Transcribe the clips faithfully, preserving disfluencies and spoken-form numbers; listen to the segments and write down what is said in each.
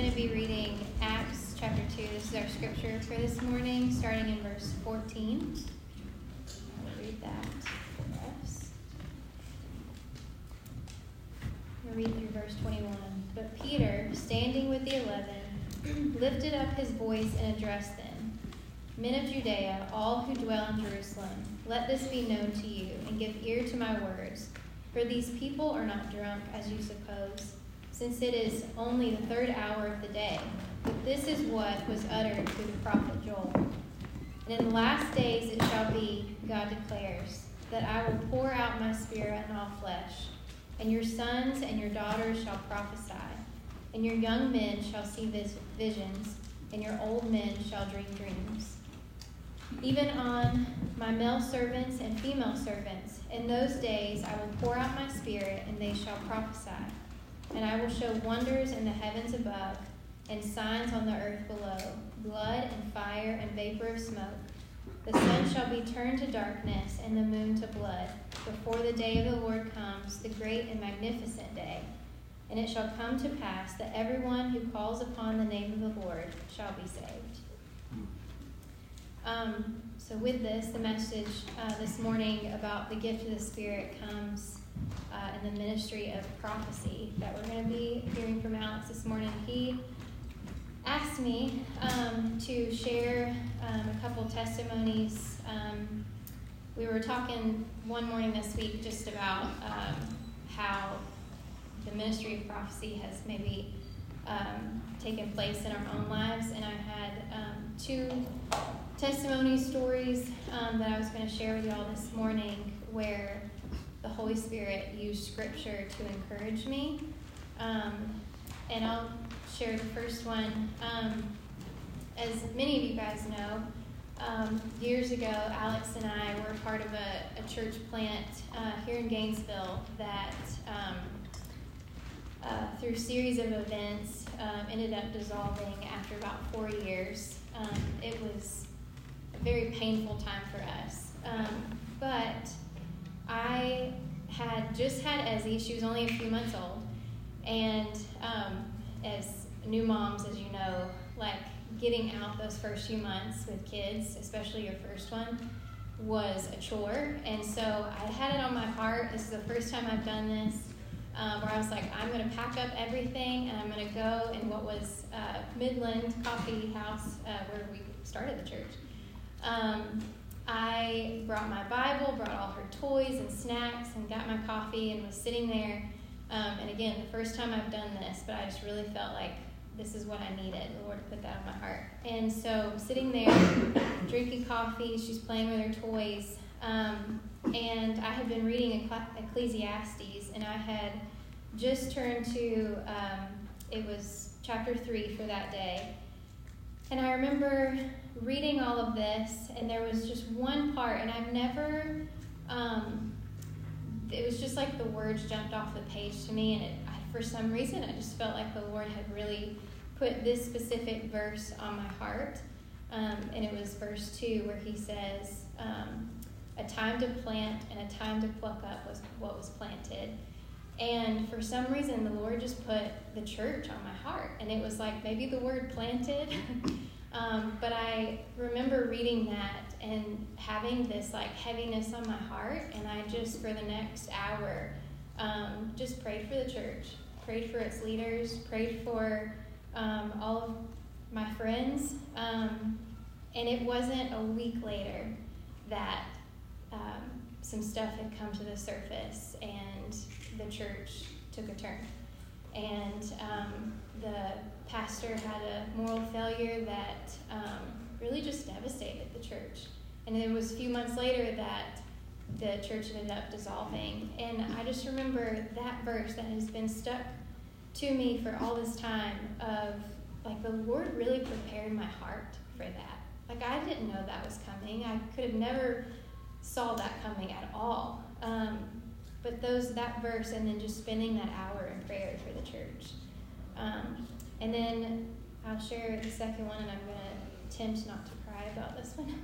going to be reading Acts chapter two. This is our scripture for this morning, starting in verse fourteen. I'll read that for us. I'll read through verse twenty-one. But Peter, standing with the eleven, lifted up his voice and addressed them. Men of Judea, all who dwell in Jerusalem, let this be known to you, and give ear to my words. For these people are not drunk, as you suppose, since it is only the third hour of the day. But this is what was uttered through the prophet Joel. And in the last days it shall be, God declares, that I will pour out my spirit on all flesh, and your sons and your daughters shall prophesy, and your young men shall see vis- visions, and your old men shall dream dreams. Even on my male servants and female servants, in those days I will pour out my spirit, and they shall prophesy. And I will show wonders in the heavens above, and signs on the earth below, blood and fire and vapor of smoke. The sun shall be turned to darkness, and the moon to blood, before the day of the Lord comes, the great and magnificent day. And it shall come to pass that everyone who calls upon the name of the Lord shall be saved. Um, so with this, the message uh, this morning about the gift of the Spirit comes uh, in the ministry of prophecy that we're going to be hearing from Alex this morning. He asked me um, to share um, a couple testimonies. Um, we were talking one morning this week just about um, how the ministry of prophecy has maybe um, taken place in our own lives, and I had um, two testimony stories um, that I was going to share with you all this morning where the Holy Spirit used Scripture to encourage me. Um, and I'll share the first one. Um, as many of you guys know, um, years ago, Alex and I were part of a, a church plant uh, here in Gainesville that, um, uh, through a series of events, um, ended up dissolving after about four years. Um, it was a very painful time for us. Um, but I had just had Ezzy. She was only a few months old. And um, as new moms, as you know, like getting out those first few months with kids, especially your first one, was a chore. And so I had it on my heart. This is the first time I've done this, um, where I was like, I'm going to pack up everything and I'm going to go in what was uh, Midland Coffee House, uh, where we started the church. Um, I brought my Bible, brought all her toys and snacks, and got my coffee and was sitting there. Um, and again, the first time I've done this, but I just really felt like this is what I needed. The Lord put that on my heart. And so I'm sitting there, drinking coffee. She's playing with her toys. Um, and I had been reading Ecclesiastes, and I had just turned to, um, it was chapter three for that day. And I remember reading all of this, and there was just one part, and I've never, um, it was just like the words jumped off the page to me, and it, I, for some reason, I just felt like the Lord had really put this specific verse on my heart, um, and it was verse two, where he says, um, a time to plant and a time to pluck up was what was planted. And for some reason, the Lord just put the church on my heart. And it was like maybe the word planted. um, but I remember reading that and having this like heaviness on my heart. And I just, for the next hour, um, just prayed for the church, prayed for its leaders, prayed for um, all of my friends. Um, and it wasn't a week later that um, some stuff had come to the surface and the church took a turn. And um, the pastor had a moral failure that um, really just devastated the church. And it was a few months later that the church ended up dissolving. And I just remember that verse that has been stuck to me for all this time of, like, the Lord really prepared my heart for that. Like, I didn't know that was coming. I could have never saw that coming at all. Um, But those that verse, and then just spending that hour in prayer for the church. Um, and then I'll share the second one, and I'm going to attempt not to cry about this one.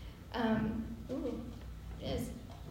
Um, ooh, it is.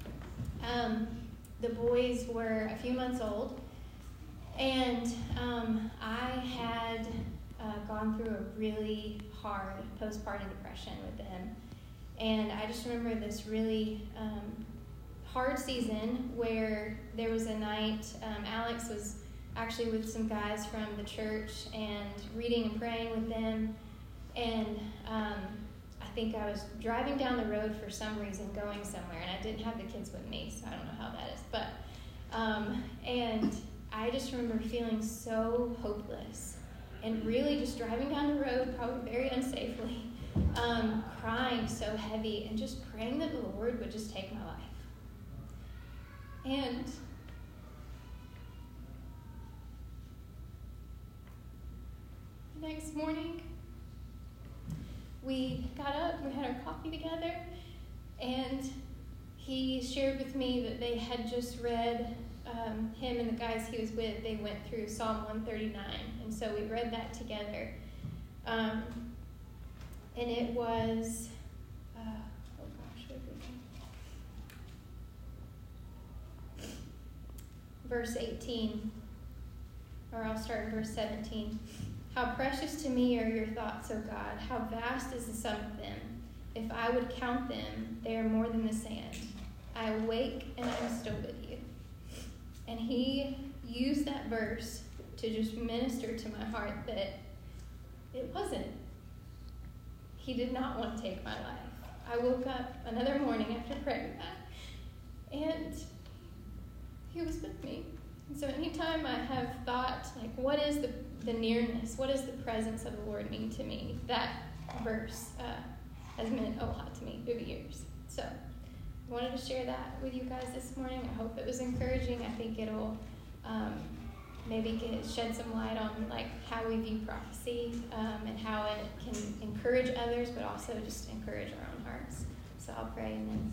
Um, the boys were a few months old, and um, I had uh, gone through a really hard postpartum depression with them. And I just remember this really um, hard season where there was a night, um, Alex was actually with some guys from the church and reading and praying with them. And um, I think I was driving down the road for some reason, going somewhere, and I didn't have the kids with me, so I don't know how that is. But um, and I just remember feeling so hopeless and really just driving down the road, probably very unsafely, um, crying so heavy and just praying that the Lord would just take my life. And the next morning, we got up, we had our coffee together, and he shared with me that they had just read, um, him and the guys he was with, they went through Psalm one thirty-nine, and so we read that together. Um, and it was, uh, oh gosh, where did we go? Verse eighteen, or I'll start in verse seventeen. How precious to me are your thoughts, O God. How vast is the sum of them. If I would count them, they are more than the sand. I awake and I am still with you. And he used that verse to just minister to my heart that it wasn't. He did not want to take my life. I woke up another morning after praying that, and he was with me. And so anytime I have thought, like, what is the, the nearness, what does the presence of the Lord mean to me, that verse uh, has meant a lot to me through the years. So I wanted to share that with you guys this morning. I hope it was encouraging. I think it'll um, maybe get, shed some light on like how we view prophecy um, and how it can encourage others, but also just encourage our own hearts. So I'll pray and then.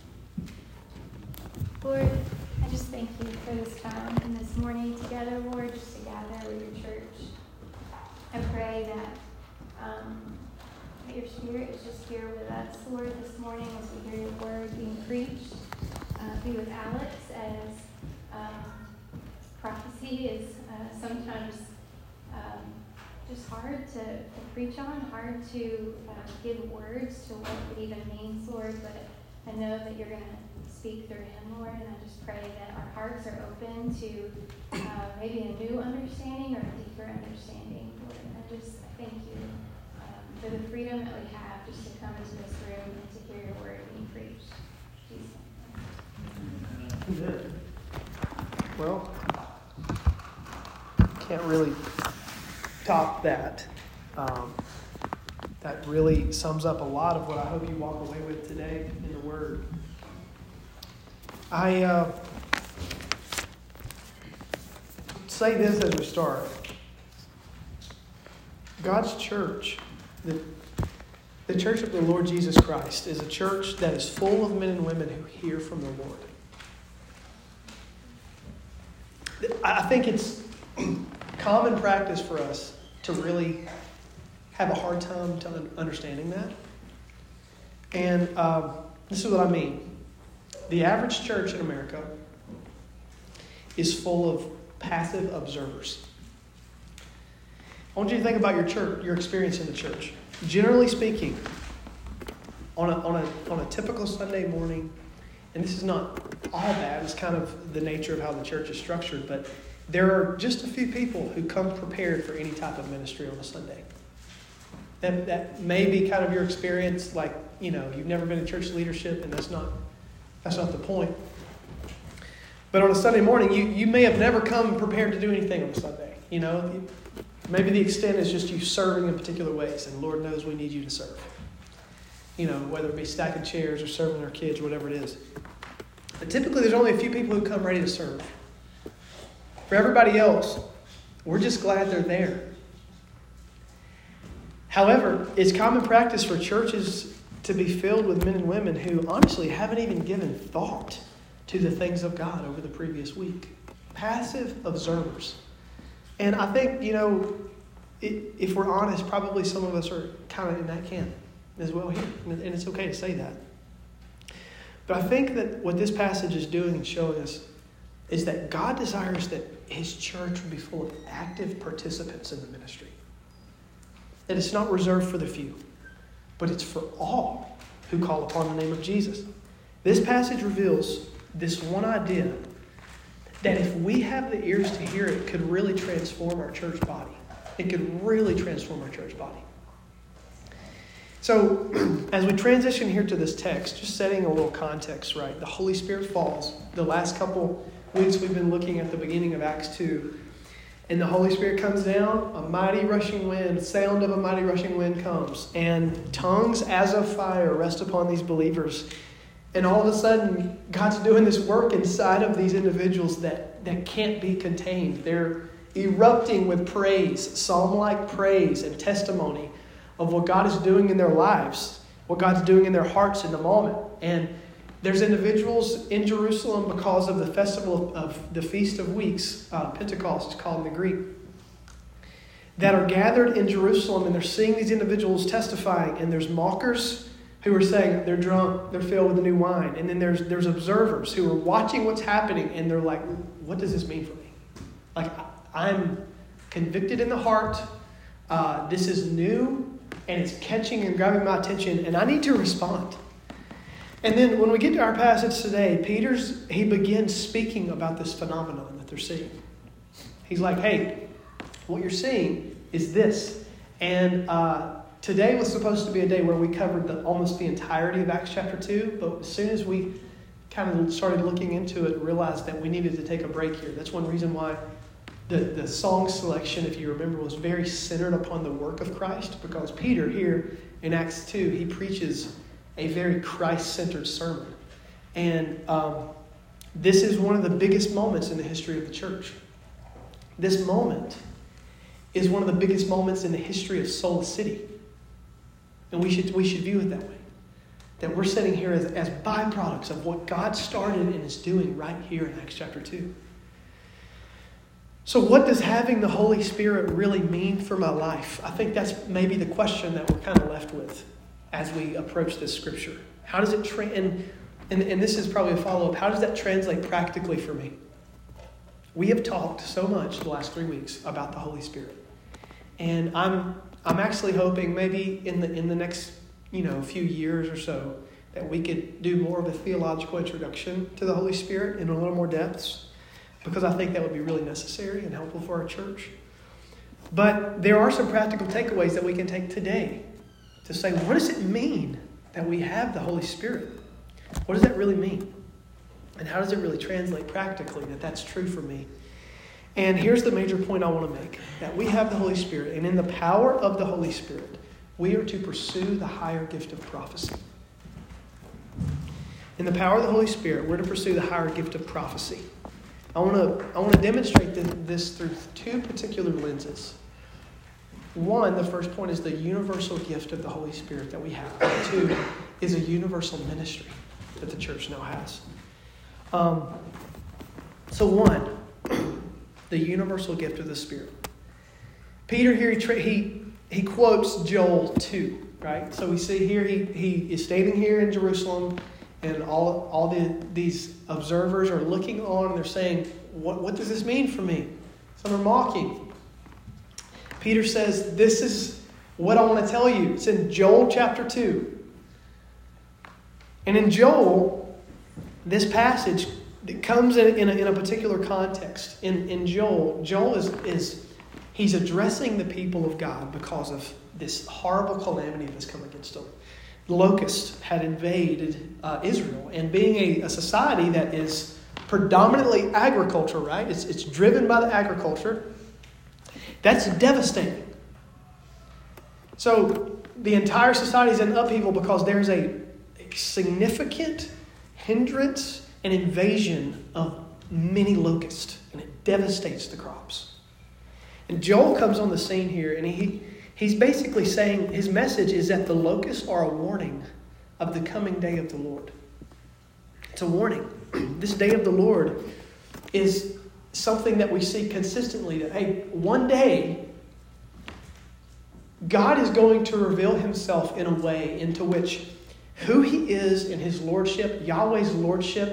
Lord, I just thank you for this time and this morning together, Lord, just to gather with your church. I pray that, um, that your Spirit is just here with us, Lord, this morning as we hear your word being preached. Uh, be with Alex as um, prophecy is uh, sometimes um, just hard to, to preach on, hard to uh, give words to what it even means, Lord, but I know that you're going to speak through him, Lord, and I just pray that our hearts are open to uh, maybe a new understanding or a deeper understanding, Lord. And I just I thank you um, for the freedom that we have just to come into this room and to hear your word being preached. Jesus. Amen. Well, can't really top that. Um, that really sums up a lot of what I hope you walk away with today in the Word. I uh, say this as we start. God's church, the, the church of the Lord Jesus Christ, is a church that is full of men and women who hear from the Lord. I think it's common practice for us to really have a hard time to understanding that. And um, this is what I mean. The average church in America is full of passive observers. I want you to think about your church, your experience in the church. Generally speaking, on a, on a, on a typical Sunday morning, and this is not all bad, it's kind of the nature of how the church is structured, but there are just a few people who come prepared for any type of ministry on a Sunday. And that may be kind of your experience, like, you know, you've never been in church leadership, and that's not that's not the point. But on a Sunday morning, you, you may have never come prepared to do anything on a Sunday. You know, maybe the extent is just you serving in particular ways, and Lord knows we need you to serve. You know, whether it be stacking chairs or serving our kids or whatever it is. But typically, there's only a few people who come ready to serve. For everybody else, we're just glad they're there. However, it's common practice for churches to be filled with men and women who honestly haven't even given thought to the things of God over the previous week. Passive observers. And I think, you know, it, if we're honest, probably some of us are kind of in that camp as well here. And it's okay to say that. But I think that what this passage is doing and showing us is that God desires that his church would be full of active participants in the ministry. that it's not reserved for the few, but it's for all who call upon the name of Jesus. This passage reveals this one idea that if we have the ears to hear it, could really transform our church body. It could really transform our church body. So, as we transition here to this text, just setting a little context, right? The Holy Spirit falls. The last couple weeks we've been looking at the beginning of Acts two. And the Holy Spirit comes down, a mighty rushing wind, sound of a mighty rushing wind comes. And tongues as of fire rest upon these believers. And all of a sudden, God's doing this work inside of these individuals that, that can't be contained. They're erupting with praise, psalm-like praise and testimony of what God is doing in their lives, what God's doing in their hearts in the moment. And there's individuals in Jerusalem because of the festival of the Feast of Weeks, uh, Pentecost is called in the Greek, that are gathered in Jerusalem, and they're seeing these individuals testifying, and there's mockers who are saying they're drunk, they're filled with new wine. And then there's there's observers who are watching what's happening, and they're like, what does this mean for me? Like, I'm convicted in the heart. Uh, this is new, and it's catching and grabbing my attention, and I need to respond. And then when we get to our passage today, Peter's, he begins speaking about this phenomenon that they're seeing. He's like, hey, what you're seeing is this. And uh, today was supposed to be a day where we covered the, almost the entirety of Acts chapter two, but as soon as we kind of started looking into it, realized that we needed to take a break here. That's one reason why the, the song selection, if you remember, was very centered upon the work of Christ, because Peter here in Acts two, he preaches a very Christ-centered sermon. And um, this is one of the biggest moments in the history of the church. This moment is one of the biggest moments in the history of Soul City. And we should we should view it that way. That we're sitting here as, as byproducts of what God started and is doing right here in Acts chapter two. So what does having the Holy Spirit really mean for my life? I think that's maybe the question that we're kind of left with as we approach this scripture. How does it, tra- and, and, and this is probably a follow-up, how does that translate practically for me? We have talked so much the last three weeks about the Holy Spirit. And I'm I'm actually hoping maybe in the in the next, you know, few years or so that we could do more of a theological introduction to the Holy Spirit in a little more depths, because I think that would be really necessary and helpful for our church. But there are some practical takeaways that we can take today to say, what does it mean that we have the Holy Spirit? What does that really mean? And how does it really translate practically that that's true for me? And here's the major point I want to make, that we have the Holy Spirit, and in the power of the Holy Spirit, we are to pursue the higher gift of prophecy. In the power of the Holy Spirit, we're to pursue the higher gift of prophecy. I want to I want to demonstrate this through two particular lenses. One, the first point is the universal gift of the Holy Spirit that we have. And two is a universal ministry that the church now has. Um, so one, the universal gift of the Spirit. Peter here, he, tra- he, he quotes Joel two, right? So we see here, he, he is standing here in Jerusalem, and all, all the, these observers are looking on, and they're saying, what, what does this mean for me? Some are mocking. Peter says, this is what I want to tell you. It's in Joel chapter two. And in Joel, this passage, it comes in, in, a, in a particular context. In, in Joel, Joel is, is, he's addressing the people of God because of this horrible calamity that's come against them. The locusts had invaded uh, Israel. And being a, a society that is predominantly agriculture, right? It's, it's driven by the agriculture. That's devastating. So the entire society is in upheaval because there's a significant hindrance and invasion of many locusts, and it devastates the crops. And Joel comes on the scene here, and he he's basically saying his message is that the locusts are a warning of the coming day of the Lord. It's a warning. This day of the Lord is something that we see consistently, that, hey, one day, God is going to reveal himself in a way into which who he is in his lordship, Yahweh's lordship,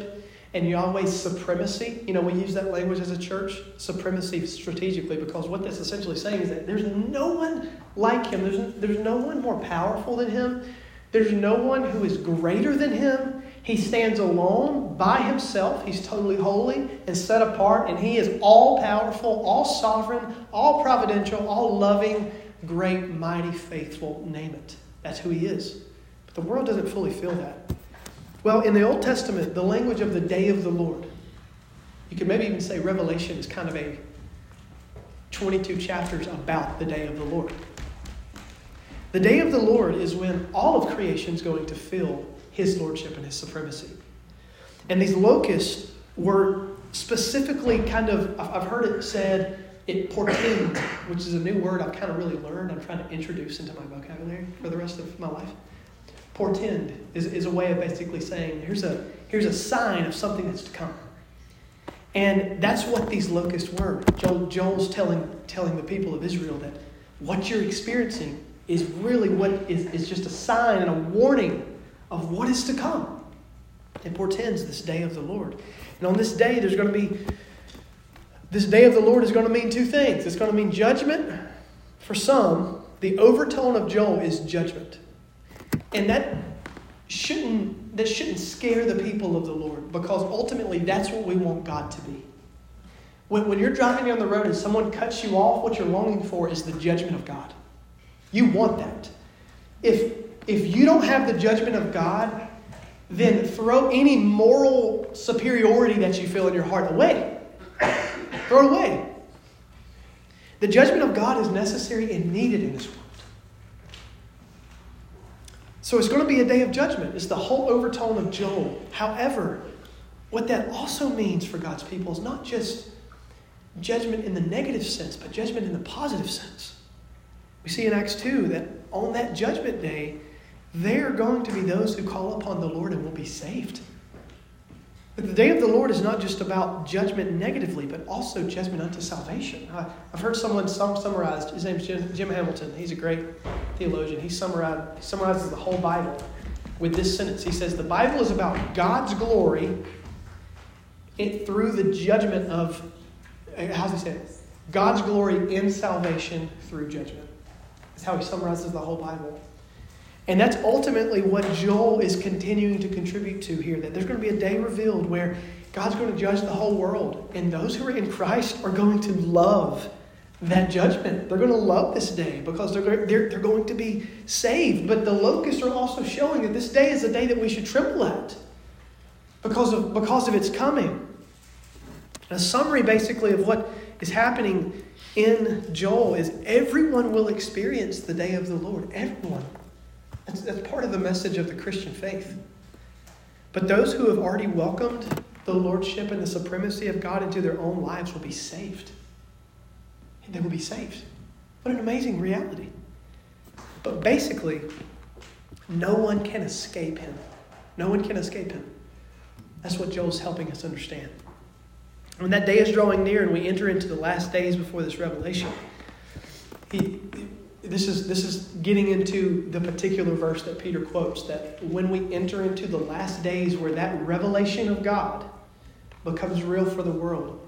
and Yahweh's supremacy. You know, we use that language as a church, supremacy strategically, because what that's essentially saying is that there's no one like him. There's, there's no one more powerful than him. There's no one who is greater than him. He stands alone by himself. He's totally holy and set apart, and he is all powerful, all sovereign, all providential, all loving, great, mighty, faithful, name it. That's who he is. But the world doesn't fully feel that. Well, in the Old Testament, the language of the day of the Lord, you could maybe even say Revelation is kind of a twenty-two chapters about the day of the Lord. The day of the Lord is when all of creation is going to feel his lordship and his supremacy. And these locusts were specifically kind of, I've heard it said, it portended, which is a new word I've kind of really learned. I'm trying to introduce into my vocabulary for the rest of my life. Portend is, is a way of basically saying, here's a, here's a sign of something that's to come. And that's what these locusts were. Joel, Joel's telling, telling the people of Israel that what you're experiencing is really what is, is just a sign and a warning of what is to come. It portends this day of the Lord. And on this day, there's going to be, this day of the Lord is going to mean two things. It's going to mean judgment. For some, the overtone of Joel is judgment. And that shouldn't, that shouldn't scare the people of the Lord, because ultimately that's what we want God to be. When, when you're driving down the road and someone cuts you off, what you're longing for is the judgment of God. You want that. If, if you don't have the judgment of God, then throw any moral superiority that you feel in your heart away. Throw it away. The judgment of God is necessary and needed in this world. So it's going to be a day of judgment. It's the whole overtone of Joel. However, what that also means for God's people is not just judgment in the negative sense, but judgment in the positive sense. We see in Acts two that on that judgment day, there are going to be those who call upon the Lord and will be saved. But the day of the Lord is not just about judgment negatively, but also judgment unto salvation. I've heard someone summarized, his name's Jim Hamilton. He's a great theologian. He summarized, summarizes the whole Bible with this sentence. He says, the Bible is about God's glory it, through the judgment of, how's he say it? God's glory in salvation through judgment. That's how he summarizes the whole Bible. And that's ultimately what Joel is continuing to contribute to here, that there's going to be a day revealed where God's going to judge the whole world. And those who are in Christ are going to love that judgment. They're going to love this day because they're, they're, they're going to be saved. But the locusts are also showing that this day is a day that we should tremble at because of, because of its coming. A summary basically of what is happening in Joel is everyone will experience the day of the Lord. Everyone. That's, that's part of the message of the Christian faith. But those who have already welcomed the lordship and the supremacy of God into their own lives will be saved. They will be saved. What an amazing reality. But basically, no one can escape him. No one can escape him. That's what Joel's helping us understand. When that day is drawing near and we enter into the last days before this revelation, he... This is this is getting into the particular verse that Peter quotes, that when we enter into the last days where that revelation of God becomes real for the world,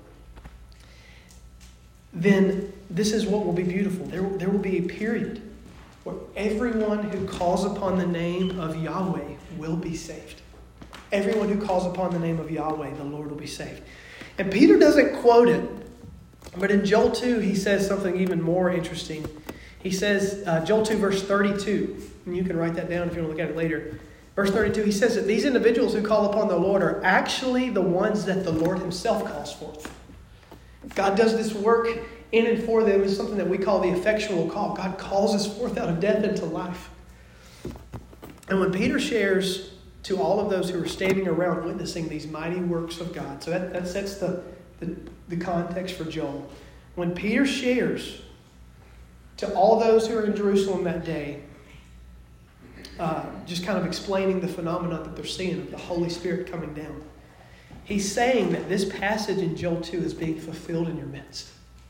then this is what will be beautiful. There, there will be a period where everyone who calls upon the name of Yahweh will be saved. Everyone who calls upon the name of Yahweh, the Lord will be saved. And Peter doesn't quote it, but in Joel two, he says something even more interesting. He says, uh, Joel two, verse thirty-two, and you can write that down if you want to look at it later. Verse thirty-two, he says that these individuals who call upon the Lord are actually the ones that the Lord himself calls forth. God does this work in and for them. It's something that we call the effectual call. God calls us forth out of death into life. And when Peter shares to all of those who are standing around witnessing these mighty works of God, so that, that sets the, the, the context for Joel. When Peter shares to all those who are in Jerusalem that day, uh, just kind of explaining the phenomenon that they're seeing of the Holy Spirit coming down. He's saying that this passage in Joel two is being fulfilled in your midst.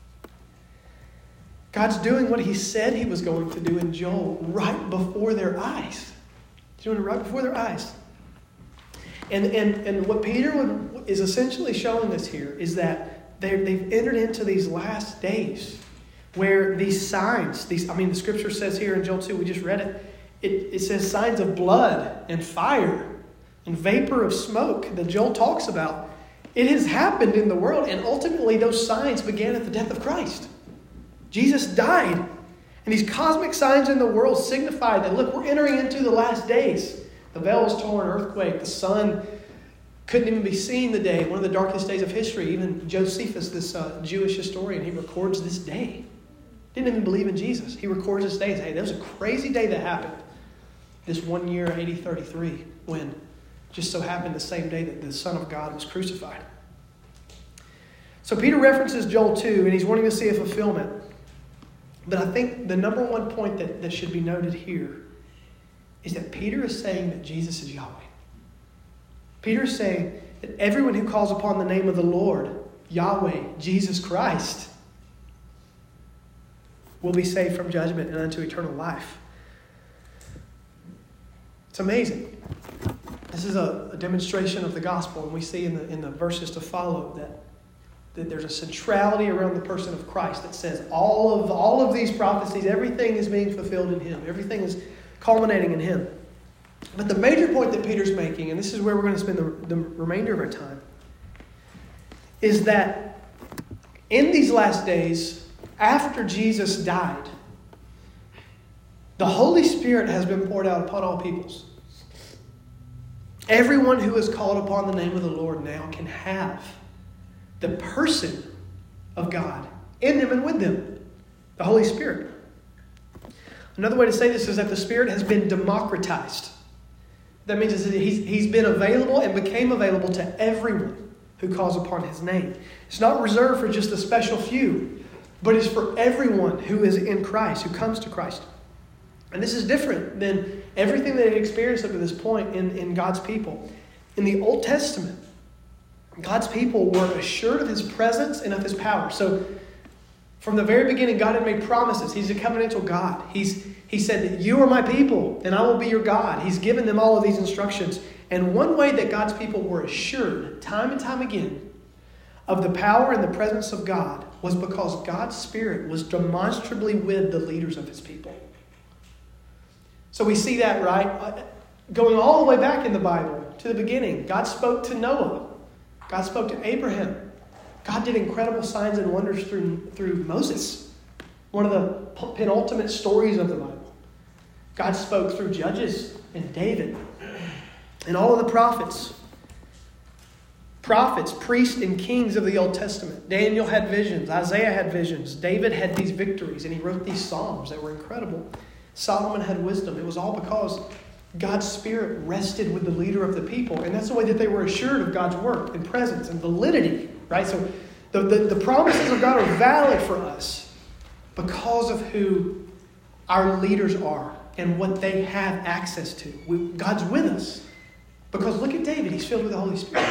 God's doing what he said he was going to do in Joel right before their eyes. He's doing it right before their eyes. And, and, and what Peter would is essentially showing us here is that they've entered into these last days where these signs, these I mean, the scripture says here in Joel two, we just read it, it, it says signs of blood and fire and vapor of smoke that Joel talks about. It has happened in the world, and ultimately those signs began at the death of Christ. Jesus died, and these cosmic signs in the world signify that, look, we're entering into the last days. The veil was torn, earthquake, the sun couldn't even be seen the day, one of the darkest days of history. Even Josephus, this uh, Jewish historian, he records this day. Didn't even believe in Jesus. He records this day and says, hey, there was a crazy day that happened this one year, A D thirty-three, when just so happened the same day that the Son of God was crucified. So Peter references Joel two, and he's wanting to see a fulfillment. But I think the number one point that, that should be noted here is that Peter is saying that Jesus is Yahweh. Peter is saying that everyone who calls upon the name of the Lord, Yahweh, Jesus Christ, will be saved from judgment and unto eternal life. It's amazing. This is a, a demonstration of the gospel, and we see in the in the verses to follow that, that there's a centrality around the person of Christ that says all of all of these prophecies, everything is being fulfilled in Him. Everything is culminating in Him. But the major point that Peter's making, and this is where we're going to spend the, the remainder of our time, is that in these last days, after Jesus died, the Holy Spirit has been poured out upon all peoples. Everyone who is called upon the name of the Lord now can have the person of God in them and with them, the Holy Spirit. Another way to say this is that the Spirit has been democratized. That means that he's, he's been available and became available to everyone who calls upon His name. It's not reserved for just a special few, but it's for everyone who is in Christ, who comes to Christ. And this is different than everything that they've experienced up to this point in, in God's people. In the Old Testament, God's people were assured of His presence and of His power. So from the very beginning, God had made promises. He's a covenantal God. He's, he said that you are my people and I will be your God. He's given them all of these instructions. And one way that God's people were assured time and time again of the power and the presence of God was because God's Spirit was demonstrably with the leaders of His people. So we see that, right? Going all the way back in the Bible to the beginning. God spoke to Noah. God spoke to Abraham. God did incredible signs and wonders through, through Moses. One of the penultimate stories of the Bible. God spoke through Judges and David and all of the prophets. Prophets, priests, and kings of the Old Testament. Daniel had visions. Isaiah had visions. David had these victories, and he wrote these psalms that were incredible. Solomon had wisdom. It was all because God's Spirit rested with the leader of the people. And that's the way that they were assured of God's work and presence and validity. Right? So the, the, the promises of God are valid for us because of who our leaders are and what they have access to. We, God's with us. Because look at David. He's filled with the Holy Spirit.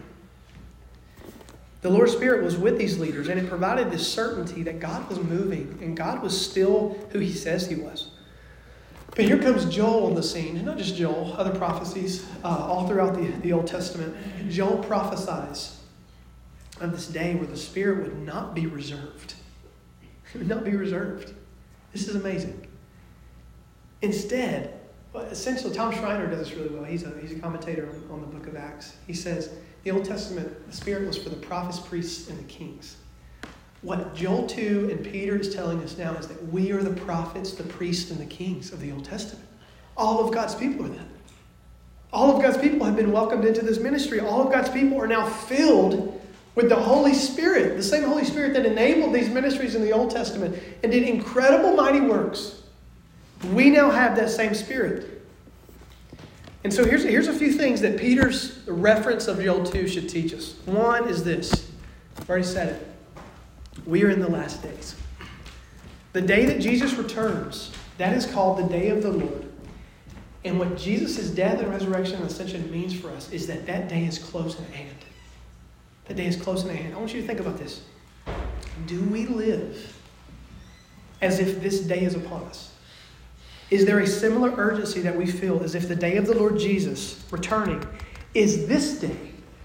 The Lord's Spirit was with these leaders, and it provided this certainty that God was moving and God was still who He says He was. But here comes Joel on the scene. And not just Joel, other prophecies uh, all throughout the, the Old Testament. Joel prophesies of this day where the Spirit would not be reserved. It would not be reserved. This is amazing. Instead, essentially, Tom Schreiner does this really well. He's a, he's a commentator on, on the book of Acts. He says, the Old Testament, the Spirit was for the prophets, priests, and the kings. What Joel two and Peter is telling us now is that we are the prophets, the priests, and the kings of the Old Testament. All of God's people are that. All of God's people have been welcomed into this ministry. All of God's people are now filled with the Holy Spirit, the same Holy Spirit that enabled these ministries in the Old Testament and did incredible mighty works. We now have that same Spirit. And so here's, here's a few things that Peter's reference of Joel two should teach us. One is this. I've already said it. We are in the last days. The day that Jesus returns, that is called the day of the Lord. And what Jesus' death and resurrection and ascension means for us is that that day is close at hand. That day is close at hand. I want you to think about this. Do we live as if this day is upon us? Is there a similar urgency that we feel as if the day of the Lord Jesus returning is this day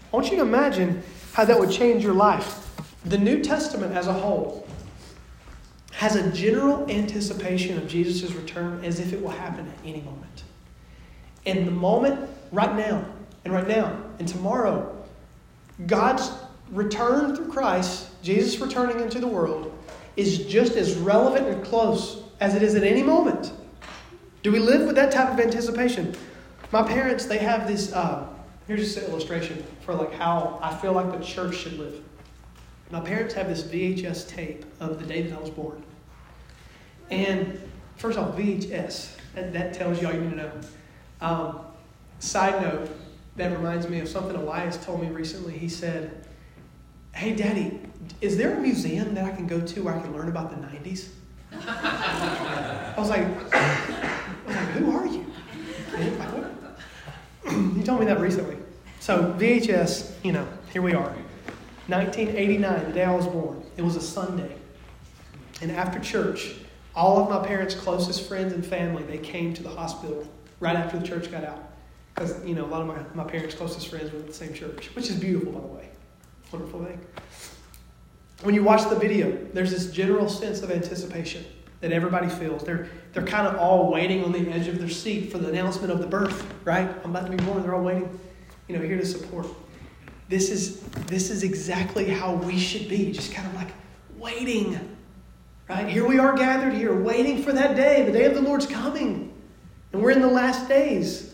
I want you to imagine how that would change your life. The New Testament as a whole has a general anticipation of Jesus' return as if it will happen at any moment. And the moment, right now, and right now, and tomorrow, God's return through Christ, Jesus returning into the world, is just as relevant and close as it is at any moment. Do we live with that type of anticipation? My parents, they have this, uh, here's just an illustration for like how I feel like the church should live. My parents have this V H S tape of the day that I was born. And first off, V H S, that, that tells you all you need to know. Um, side note, that reminds me of something Elias told me recently. He said, hey, Daddy, is there a museum that I can go to where I can learn about the nineties? I was like, I was like, who are you? Like, what? He told me that recently. So V H S, you know, here we are. nineteen eighty-nine, the day I was born. It was a Sunday. And after church, all of my parents' closest friends and family, they came to the hospital right after the church got out. Because, you know, a lot of my, my parents' closest friends were at the same church, which is beautiful, by the way. Wonderful thing. When you watch the video, there's this general sense of anticipation that everybody feels. They're they're kind of all waiting on the edge of their seat for the announcement of the birth, right? I'm about to be born. They're all waiting, you know, here to support. This is this is exactly how we should be, just kind of like waiting, right? Here we are gathered here, waiting for that day. The day of the Lord's coming, and we're in the last days.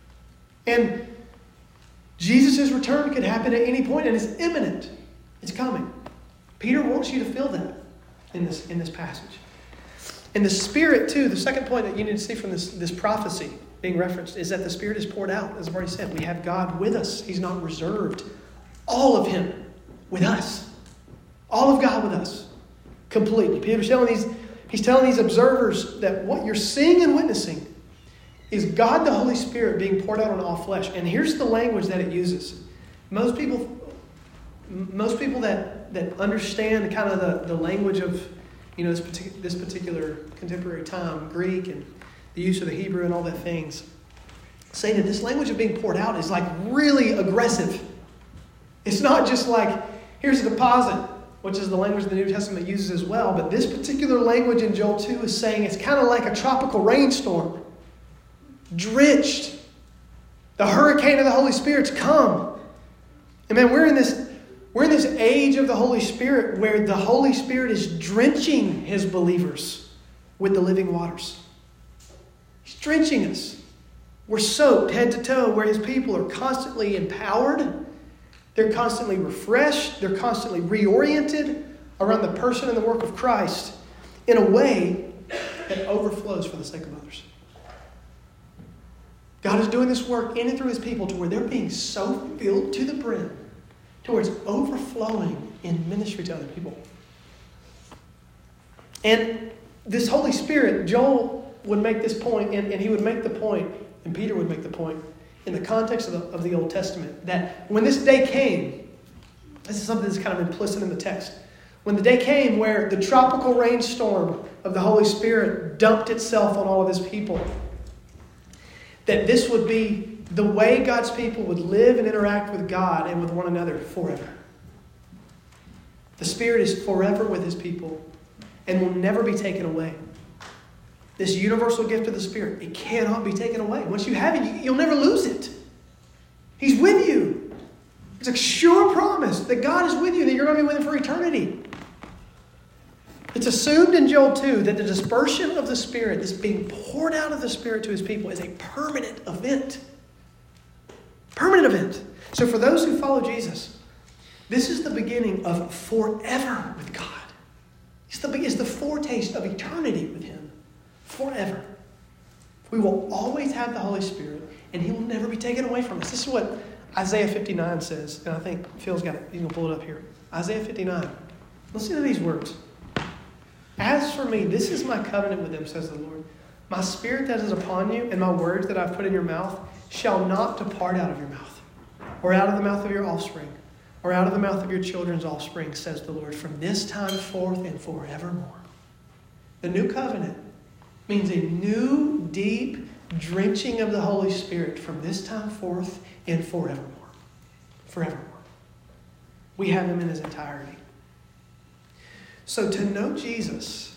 And Jesus' return could happen at any point, and it's imminent. It's coming. Peter wants you to feel that in this, in this passage. And the Spirit, too, the second point that you need to see from this, this prophecy being referenced is that the Spirit is poured out. As I've already said, we have God with us. He's not reserved. All of Him with us. All of God with us. Completely. Peter's telling these, he's telling these observers that what you're seeing and witnessing is God the Holy Spirit being poured out on all flesh. And here's the language that it uses. Most people most people that, that understand kind of the, the language of, you know, this, partic- this particular contemporary time, Greek and the use of the Hebrew and all that things, say that this language of being poured out is like really aggressive. It's not just like, here's a deposit, which is the language the New Testament uses as well. But this particular language in Joel two is saying it's kind of like a tropical rainstorm. Drenched. The hurricane of the Holy Spirit's come. And man, we're in this we're in this age of the Holy Spirit where the Holy Spirit is drenching His believers with the living waters. He's drenching us. We're soaked head to toe, where His people are constantly empowered. They're constantly refreshed. They're constantly reoriented around the person and the work of Christ in a way that overflows for the sake of others. God is doing this work in and through His people to where they're being so filled to the brim, to where it's overflowing in ministry to other people. And this Holy Spirit, Joel would make this point, and, and he would make the point, and Peter would make the point, in the context of the, of the Old Testament, that when this day came, this is something that's kind of implicit in the text, when the day came where the tropical rainstorm of the Holy Spirit dumped itself on all of His people, that this would be the way God's people would live and interact with God and with one another forever. The Spirit is forever with His people and will never be taken away. This universal gift of the Spirit, it cannot be taken away. Once you have it, you'll never lose it. He's with you. It's a sure promise that God is with you, that you're going to be with Him for eternity. It's assumed in Joel two that the dispersion of the Spirit, this being poured out of the Spirit to His people, is a permanent event. Permanent event. So for those who follow Jesus, this is the beginning of forever with God. It's the, it's the foretaste of eternity with Him. Forever. We will always have the Holy Spirit, and He will never be taken away from us. This is what Isaiah fifty-nine says, and I think Phil's got it. He's going to pull it up here. Isaiah fifty-nine. Listen to these words. As for me, this is my covenant with them, says the Lord. My Spirit that is upon you, and my words that I've put in your mouth, shall not depart out of your mouth, or out of the mouth of your offspring, or out of the mouth of your children's offspring, says the Lord, from this time forth and forevermore. The new covenant means a new, deep drenching of the Holy Spirit from this time forth and forevermore. forevermore. We have him in his entirety. So to know Jesus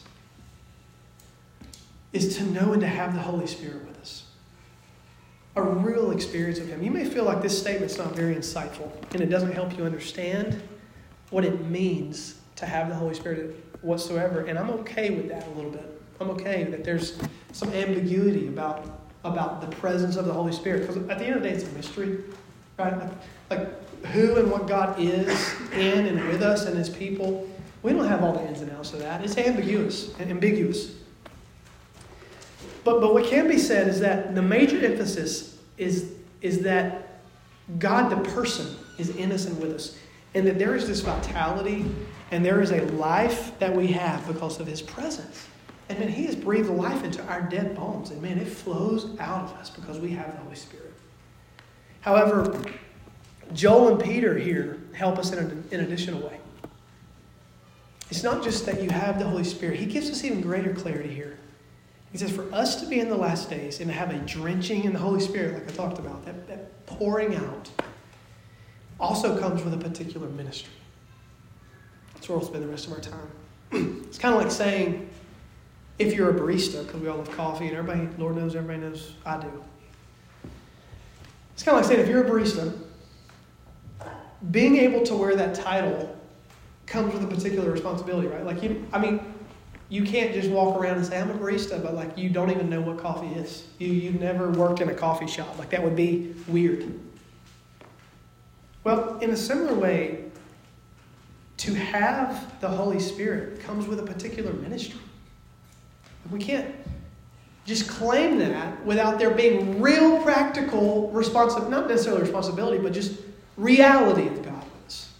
is to know and to have the Holy Spirit with us. A real experience of him. You may feel like this statement's not very insightful and it doesn't help you understand what it means to have the Holy Spirit whatsoever. And I'm okay with that a little bit. I'm okay that there's some ambiguity about, about the presence of the Holy Spirit. Because at the end of the day, it's a mystery. Right? Like, like who and what God is in and with us and his people. We don't have all the ins and outs of that. It's ambiguous and ambiguous. But, but what can be said is that the major emphasis is, is that God, the person, is in us and with us. And that there is this vitality and there is a life that we have because of his presence. And man, he has breathed life into our dead bones. And man, it flows out of us because we have the Holy Spirit. However, Joel and Peter here help us in an in additional way. It's not just that you have the Holy Spirit. He gives us even greater clarity here. He says for us to be in the last days and to have a drenching in the Holy Spirit, like I talked about, that, that pouring out, also comes with a particular ministry. That's where we'll spend the rest of our time. It's kind of like saying, if you're a barista, because we all love coffee, and everybody, Lord knows, everybody knows I do. It's kind of like saying, if you're a barista, being able to wear that title comes with a particular responsibility, right? Like, you, I mean, you can't just walk around and say, I'm a barista, but like, you don't even know what coffee is. You, you've never worked in a coffee shop. Like, that would be weird. Well, in a similar way, to have the Holy Spirit comes with a particular ministry. We can't just claim that without there being real practical responsibility, not necessarily responsibility, but just reality of God with us.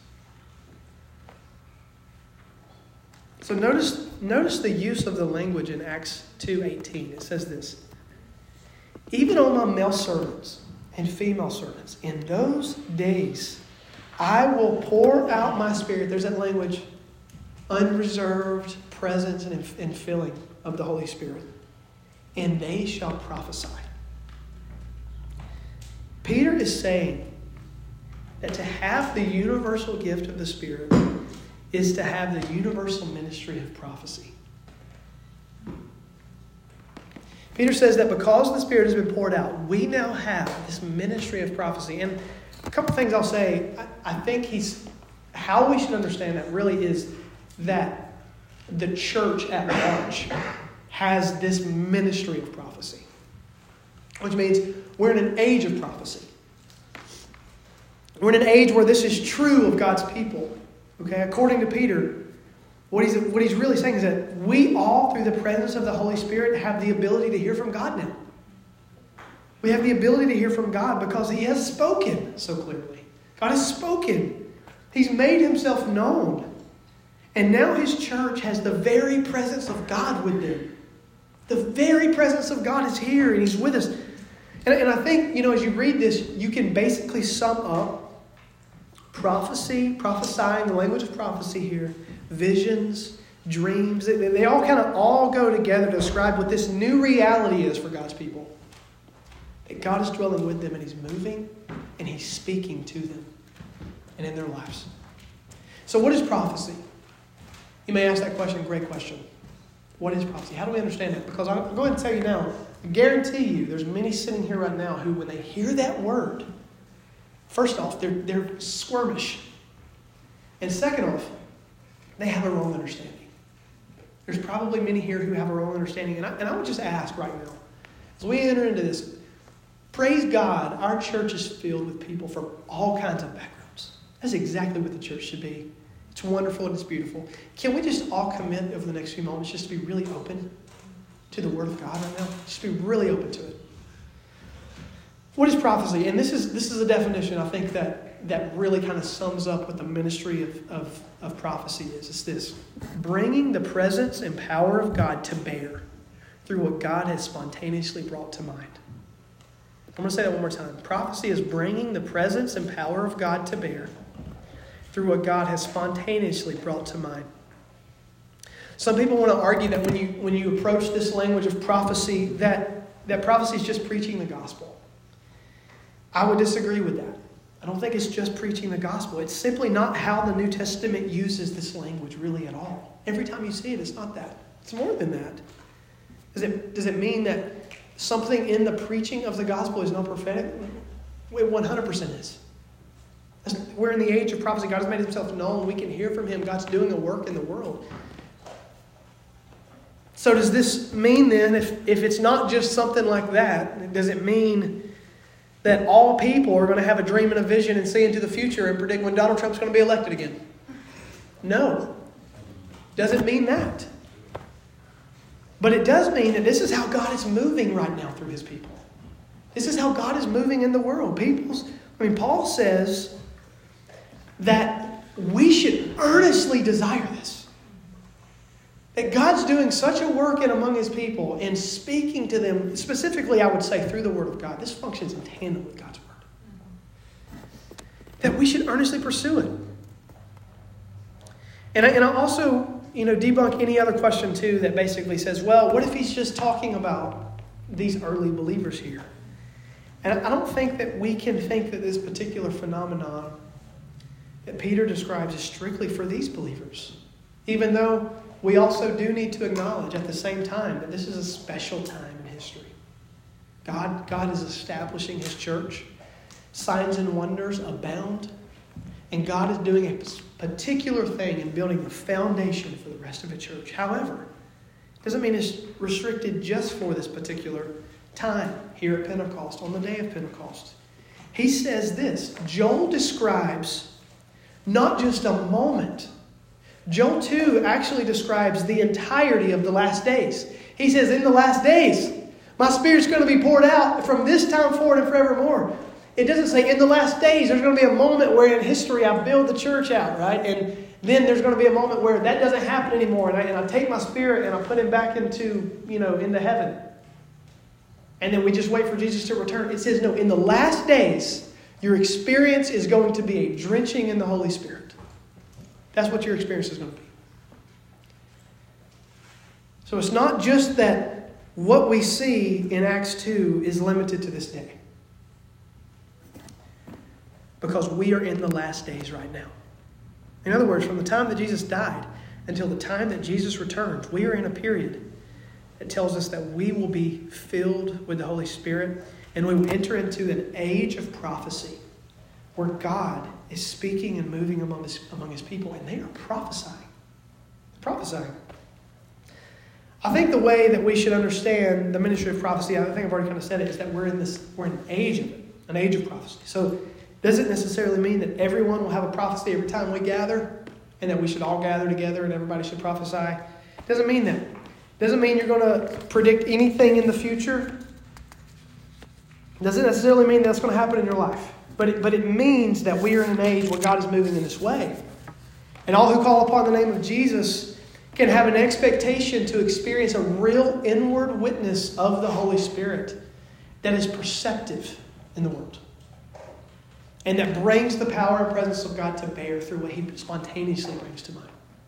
So notice, notice the use of the language in Acts two eighteen. It says this, even on my male servants and female servants, in those days I will pour out my Spirit. There's that language, unreserved presence and, and filling of the Holy Spirit. And they shall prophesy. Peter is saying that to have the universal gift of the Spirit is to have the universal ministry of prophecy. Peter says that because the Spirit has been poured out, we now have this ministry of prophecy. And a couple things I'll say. I, I think he's how we should understand that really is that the church at large has this ministry of prophecy, which means we're in an age of prophecy. We're in an age where this is true of God's people. Okay, according to Peter, what he's what he's really saying is that we all, through the presence of the Holy Spirit, have the ability to hear from God now. We have the ability to hear from God because he has spoken so clearly. God has spoken. He's made himself known. And now his church has the very presence of God with them. The very presence of God is here and he's with us. And, and I think, you know, as you read this, you can basically sum up prophecy, prophesying, the language of prophecy here, visions, dreams. They, they all kind of all go together to describe what this new reality is for God's people. That God is dwelling with them and he's moving and he's speaking to them and in their lives. So what is prophecy? You may ask that question, great question. What is prophecy? How do we understand it? Because I'm going to tell you now, I guarantee you there's many sitting here right now who, when they hear that word, first off, they're, they're squirmish. And second off, they have a wrong understanding. There's probably many here who have a wrong understanding. And I, and I would just ask right now, as we enter into this, praise God, our church is filled with people from all kinds of backgrounds. That's exactly what the church should be. It's wonderful and it's beautiful. Can we just all commit over the next few moments just to be really open to the Word of God right now? Just be really open to it. What is prophecy? And this is this is a definition I think that, that really kind of sums up what the ministry of, of, of prophecy is. It's this: bringing the presence and power of God to bear through what God has spontaneously brought to mind. I'm going to say that one more time. Prophecy is bringing the presence and power of God to bear through what God has spontaneously brought to mind. Some people want to argue that when you when you approach this language of prophecy, that, that prophecy is just preaching the gospel. I would disagree with that. I don't think it's just preaching the gospel. It's simply not how the New Testament uses this language really at all. Every time you see it, it's not that. It's more than that. Does it, does it mean that something in the preaching of the gospel is not prophetic? It one hundred percent is. We're in the age of prophecy. God has made himself known. We can hear from him. God's doing a work in the world. So does this mean then, if, if it's not just something like that, does it mean that all people are going to have a dream and a vision and see into the future and predict when Donald Trump's going to be elected again? No. Doesn't mean that. But it does mean that this is how God is moving right now through his people. This is how God is moving in the world. People's, I mean, Paul says that we should earnestly desire this. That God's doing such a work in among his people and speaking to them, specifically I would say through the Word of God. This functions in tandem with God's Word. That we should earnestly pursue it. And I, and I also, you know, debunk any other question too that basically says, well, what if he's just talking about these early believers here? And I don't think that we can think that this particular phenomenon that Peter describes is strictly for these believers. Even though we also do need to acknowledge at the same time that this is a special time in history. God, God is establishing his church. Signs and wonders abound. And God is doing a particular thing in building the foundation for the rest of the church. However, it doesn't mean it's restricted just for this particular time here at Pentecost, on the day of Pentecost. He says this. Joel describes not just a moment. Joel two actually describes the entirety of the last days. He says, in the last days, my Spirit's going to be poured out from this time forward and forevermore. It doesn't say in the last days there's going to be a moment where in history I build the church out, right? And then there's going to be a moment where that doesn't happen anymore. And I, and I take my Spirit and I put him back into, you know, into heaven. And then we just wait for Jesus to return. It says, no, in the last days, your experience is going to be a drenching in the Holy Spirit. That's what your experience is going to be. So it's not just that what we see in Acts two is limited to this day. Because we are in the last days right now. In other words, from the time that Jesus died until the time that Jesus returns, we are in a period that tells us that we will be filled with the Holy Spirit and we will enter into an age of prophecy where God is speaking and moving among his, among his people, and they are prophesying. Prophesying. I think the way that we should understand the ministry of prophecy, I think I've already kind of said it, is that we're in this, we're in an age of it, an age of prophecy. So does it necessarily mean that everyone will have a prophecy every time we gather, and that we should all gather together and everybody should prophesy? It doesn't mean that. It doesn't mean you're going to predict anything in the future. It doesn't necessarily mean that's going to happen in your life. But it, but it means that we are in an age where God is moving in this way. And all who call upon the name of Jesus can have an expectation to experience a real inward witness of the Holy Spirit that is perceptive in the world. And that brings the power and presence of God to bear through what he spontaneously brings to mind.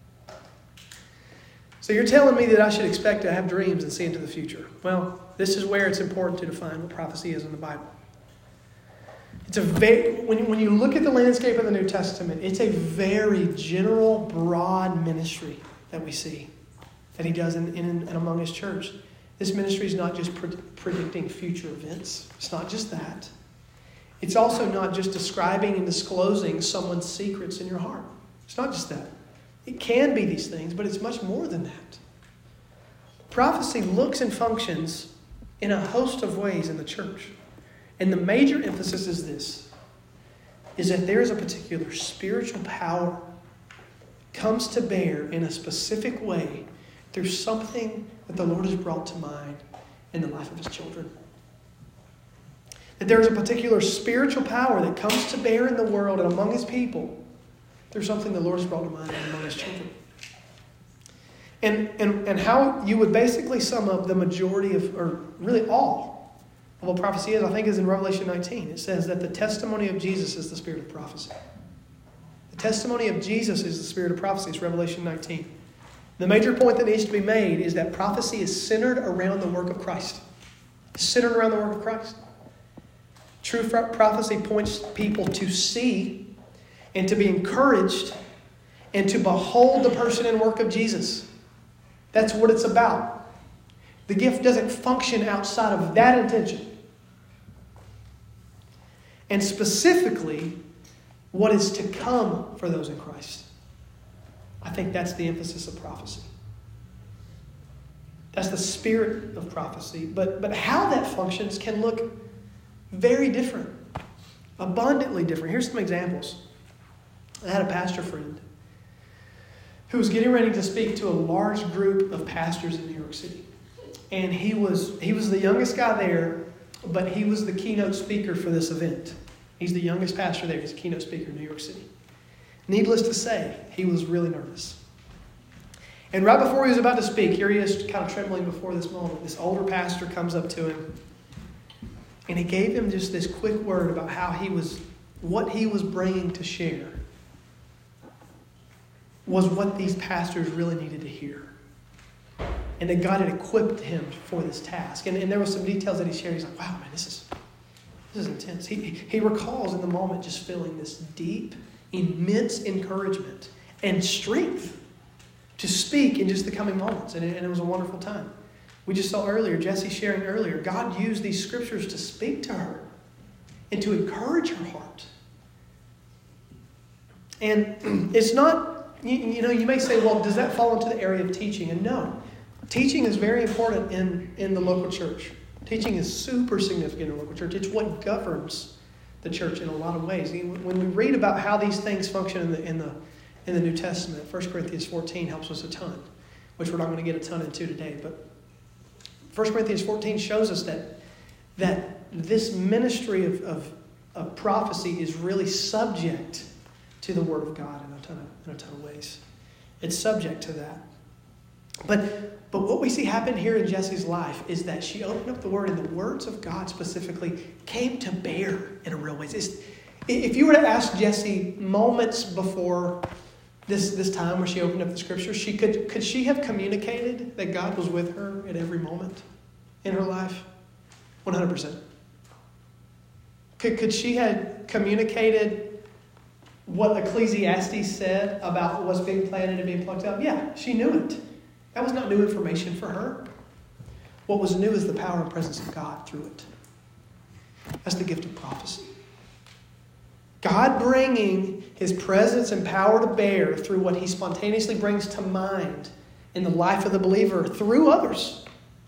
So you're telling me that I should expect to have dreams and see into the future. Well, this is where it's important to define what prophecy is in the Bible. It's a very, when you, when you look at the landscape of the New Testament, it's a very general, broad ministry that we see that he does in, in and among his church. This ministry is not just pre- predicting future events. It's not just that. It's also not just describing and disclosing someone's secrets in your heart. It's not just that. It can be these things, but it's much more than that. Prophecy looks and functions in a host of ways in the church. And the major emphasis is this, is that there is a particular spiritual power that comes to bear in a specific way through something that the Lord has brought to mind in the life of his children. That there is a particular spiritual power that comes to bear in the world and among his people through something the Lord has brought to mind among his children. And, and, and how you would basically sum up the majority of, or really all of what prophecy is, I think is in Revelation nineteen. It says that the testimony of Jesus is the spirit of prophecy. The testimony of Jesus is the spirit of prophecy. It's Revelation nineteen. The major point that needs to be made is that prophecy is centered around the work of Christ. It's centered around the work of Christ. True prophecy points people to see and to be encouraged and to behold the person and work of Jesus. That's what it's about. The gift doesn't function outside of that intention. And specifically, what is to come for those in Christ. I think that's the emphasis of prophecy. That's the spirit of prophecy. But, but how that functions can look very different. Abundantly different. Here's some examples. I had a pastor friend who was getting ready to speak to a large group of pastors in New York City. And he was he was the youngest guy there, but he was the keynote speaker for this event. He's the youngest pastor there. He's a keynote speaker in New York City. Needless to say, he was really nervous. And right before he was about to speak, here he is kind of trembling before this moment. This older pastor comes up to him, and he gave him just this quick word about how he was, what he was bringing to share was what these pastors really needed to hear. And that God had equipped him for this task. And, and there were some details that he shared. He's like, wow, man, this is this is intense. He, he recalls in the moment just feeling this deep, immense encouragement and strength to speak in just the coming moments. And it, and it was a wonderful time. We just saw earlier, Jesse sharing earlier, God used these scriptures to speak to her and to encourage her heart. And it's not, you, you know, you may say, well, does that fall into the area of teaching? And no. Teaching is very important in, in the local church. Teaching is super significant in the local church. It's what governs the church in a lot of ways. When we read about how these things function in the in the in the New Testament, First Corinthians fourteen helps us a ton, which we're not going to get a ton into today. But First Corinthians fourteen shows us that that this ministry of, of, of prophecy is really subject to the Word of God in a ton of, in a ton of ways. It's subject to that. But but what we see happen here in Jesse's life is that she opened up the Word, and the words of God specifically came to bear in a real way. It's, if you were to ask Jesse moments before this, this time where she opened up the Scriptures, she could could she have communicated that God was with her at every moment in her life? one hundred percent. Could, could she have communicated what Ecclesiastes said about what's being planted and being plucked up? Yeah, she knew it. That was not new information for her. What was new is the power and presence of God through it. That's the gift of prophecy. God bringing His presence and power to bear through what He spontaneously brings to mind in the life of the believer through others.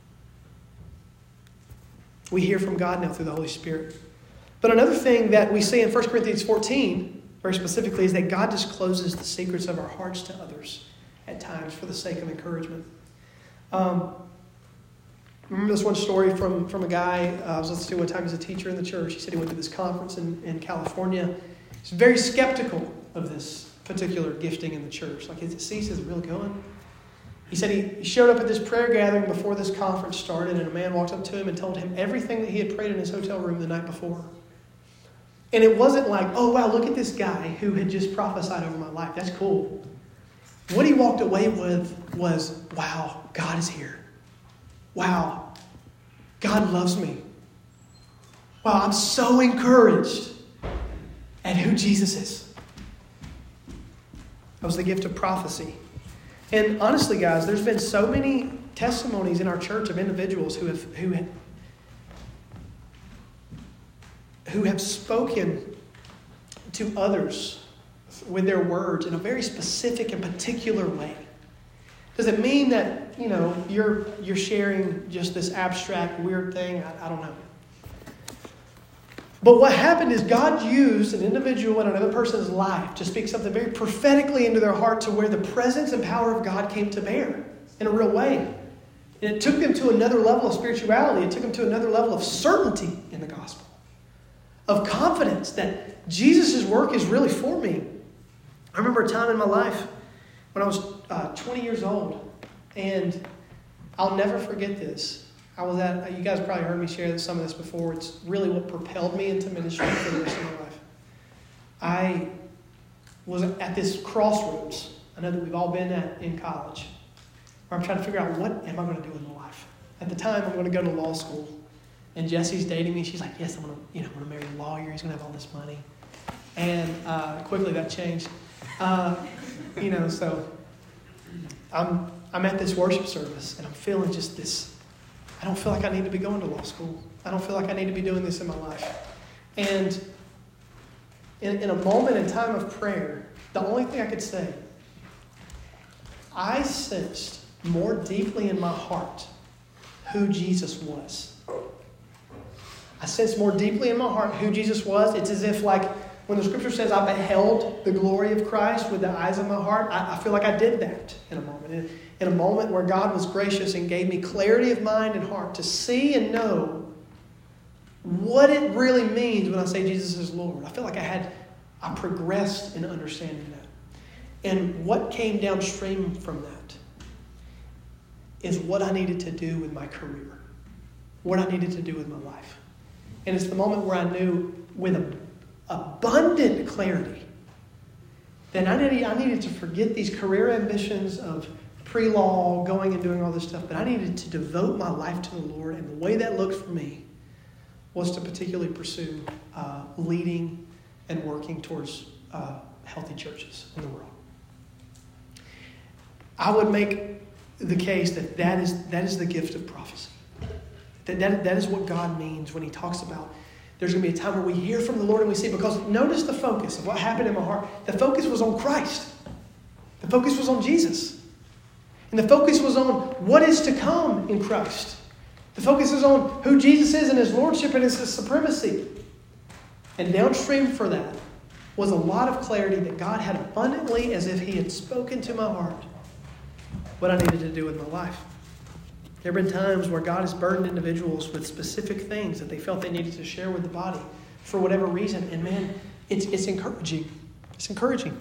We hear from God now through the Holy Spirit. But another thing that we see in First Corinthians fourteen, very specifically, is that God discloses the secrets of our hearts to others at times for the sake of encouragement. Um, remember this one story from, from a guy uh, I was listening to one time. He's a teacher in the church. He said he went to this conference in, in California. He's very skeptical of this particular gifting in the church. Like, is it cease? Is it really going? He said he, he showed up at this prayer gathering before this conference started, and a man walked up to him and told him everything that he had prayed in his hotel room the night before. And it wasn't like, oh, wow, look at this guy who had just prophesied over my life. That's cool. What he walked away with was, wow, God is here. Wow, God loves me. Wow, I'm so encouraged at who Jesus is. That was the gift of prophecy. And honestly, guys, there's been so many testimonies in our church of individuals who have who have, who have spoken to others with their words in a very specific and particular way. Does it mean that, you know, you're you're sharing just this abstract weird thing? I, I don't know. But what happened is God used an individual in another person's life to speak something very prophetically into their heart to where the presence and power of God came to bear in a real way. And it took them to another level of spirituality. It took them to another level of certainty in the gospel, of confidence that Jesus' work is really for me. I remember a time in my life when I was uh, twenty years old, and I'll never forget this. I was at, you guys probably heard me share some of this before. It's really what propelled me into ministry for the rest of my life. I was at this crossroads. I know that we've all been at in college, where I'm trying to figure out what am I going to do with my life. At the time, I'm going to go to law school. And Jesse's dating me. She's like, yes, I'm gonna, you know, I'm gonna marry a lawyer. He's gonna have all this money. And uh, quickly that changed. Uh, you know, so I'm I'm at this worship service and I'm feeling just this. I don't feel like I need to be going to law school. I don't feel like I need to be doing this in my life. And in, in a moment in time of prayer, the only thing I could say, I sensed more deeply in my heart who Jesus was. I sensed more deeply in my heart who Jesus was. It's as if like when the scripture says I beheld the glory of Christ with the eyes of my heart, I, I feel like I did that in a moment. In, in a moment where God was gracious and gave me clarity of mind and heart to see and know what it really means when I say Jesus is Lord. I feel like I had, I progressed in understanding that. And what came downstream from that is what I needed to do with my career, what I needed to do with my life. And it's the moment where I knew with a, abundant clarity that I needed, I needed to forget these career ambitions of pre-law, going and doing all this stuff, but I needed to devote my life to the Lord. And the way that looked for me was to particularly pursue uh, leading and working towards uh, healthy churches in the world. I would make the case that that is, that is the gift of prophecy. That, that, that is what God means when he talks about there's going to be a time where we hear from the Lord and we see. Because notice the focus of what happened in my heart. The focus was on Christ. The focus was on Jesus. And the focus was on what is to come in Christ. The focus is on who Jesus is and his lordship and his supremacy. And downstream for that was a lot of clarity that God had abundantly, as if he had spoken to my heart, what I needed to do with my life. There have been times where God has burdened individuals with specific things that they felt they needed to share with the body for whatever reason. And man, it's, it's encouraging. It's encouraging.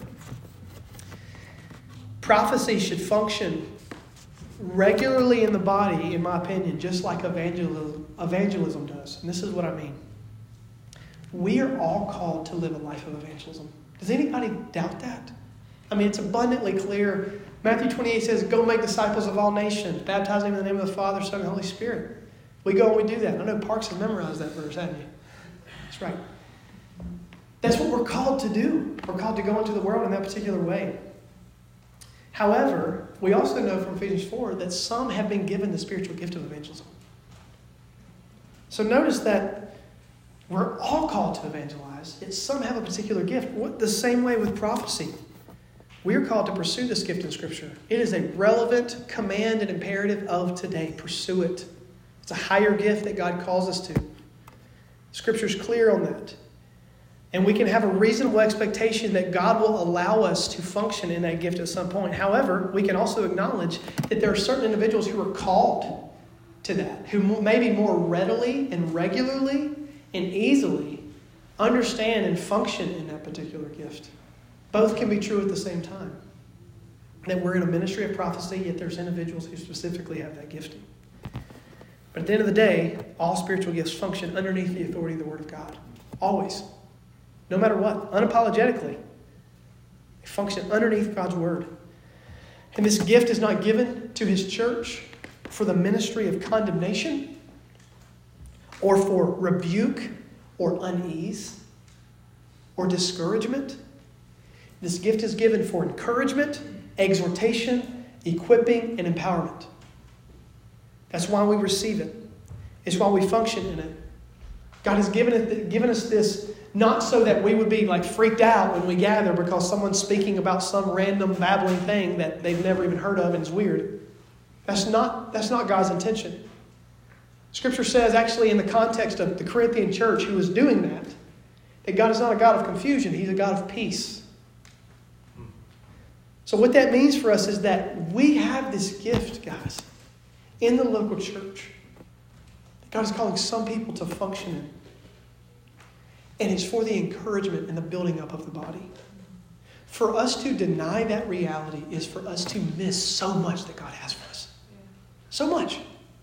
Prophecy should function regularly in the body, in my opinion, just like evangelism, evangelism does. And this is what I mean. We are all called to live a life of evangelism. Does anybody doubt that? I mean, it's abundantly clear. Matthew twenty-eight says, go make disciples of all nations, baptizing them in the name of the Father, Son, and Holy Spirit. We go and we do that. I know Parks has memorized that verse, haven't you? That's right. That's what we're called to do. We're called to go into the world in that particular way. However, we also know from Ephesians four that some have been given the spiritual gift of evangelism. So notice that we're all called to evangelize, yet some have a particular gift. What, the same way with prophecy. We are called to pursue this gift in Scripture. It is a relevant command and imperative of today. Pursue it. It's a higher gift that God calls us to. Scripture is clear on that. And we can have a reasonable expectation that God will allow us to function in that gift at some point. However, we can also acknowledge that there are certain individuals who are called to that, who maybe more readily and regularly and easily understand and function in that particular gift. Both can be true at the same time. That we're in a ministry of prophecy, yet there's individuals who specifically have that gifting. But at the end of the day, all spiritual gifts function underneath the authority of the Word of God. Always. No matter what. Unapologetically. They function underneath God's Word. And this gift is not given to His church for the ministry of condemnation or for rebuke or unease or discouragement. This gift is given for encouragement, exhortation, equipping, and empowerment. That's why we receive it. It's why we function in it. God has given it, given us this not so that we would be like freaked out when we gather because someone's speaking about some random babbling thing that they've never even heard of and is weird. That's not, that's not God's intention. Scripture says actually in the context of the Corinthian church who was doing that, that God is not a God of confusion. He's a God of peace. So what that means for us is that we have this gift, guys, in the local church. God is calling some people to function in. And it's for the encouragement and the building up of the body. For us to deny that reality is for us to miss so much that God has for us. So much.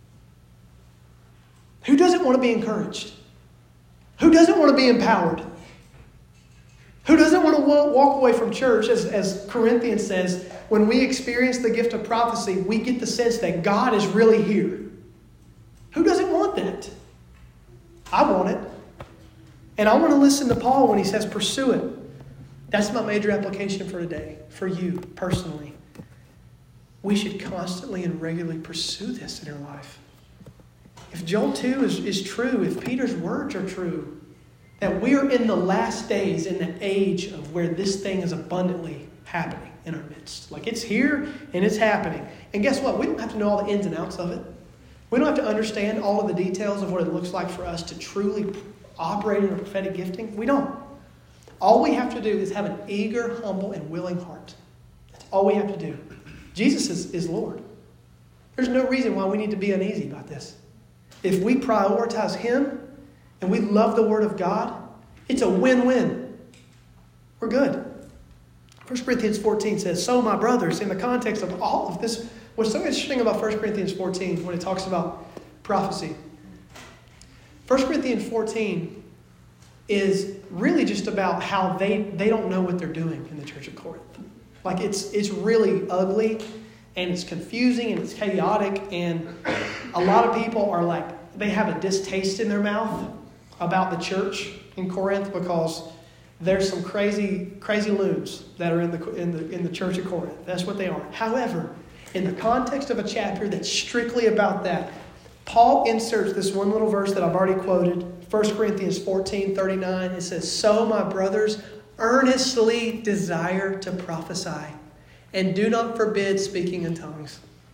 Who doesn't want to be encouraged? Who doesn't want to be empowered? Who doesn't want to walk away from church, as, as Corinthians says, when we experience the gift of prophecy, we get the sense that God is really here. Who doesn't want that? I want it. And I want to listen to Paul when he says pursue it. That's my major application for today, for you personally. We should constantly and regularly pursue this in our life. If Joel two is, is true, if Peter's words are true, that we are in the last days, in the age of where this thing is abundantly happening in our midst. Like it's here and it's happening. And guess what? We don't have to know all the ins and outs of it. We don't have to understand all of the details of what it looks like for us to truly operate in a prophetic gifting. We don't. All we have to do is have an eager, humble, and willing heart. That's all we have to do. Jesus is, is Lord. There's no reason why we need to be uneasy about this. If we prioritize Him and we love the Word of God, it's a win-win. We're good. First Corinthians fourteen says, so my brothers, in the context of all of this, what's so interesting about First Corinthians fourteen when it talks about prophecy? First Corinthians fourteen is really just about how they, they don't know what they're doing in the church of Corinth. Like it's it's really ugly and it's confusing and it's chaotic, and a lot of people are like, they have a distaste in their mouth about the church in Corinth because there's some crazy crazy loons that are in the in the in the church of Corinth. That's what they are. However, in the context of a chapter that's strictly about that, Paul inserts this one little verse that I've already quoted, First Corinthians fourteen thirty-nine. It says, so my brothers, earnestly desire to prophesy, and do not forbid speaking in tongues.